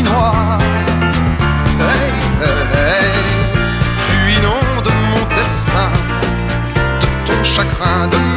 noir. Hey, hey, hey, tu inondes mon destin de ton chagrin, de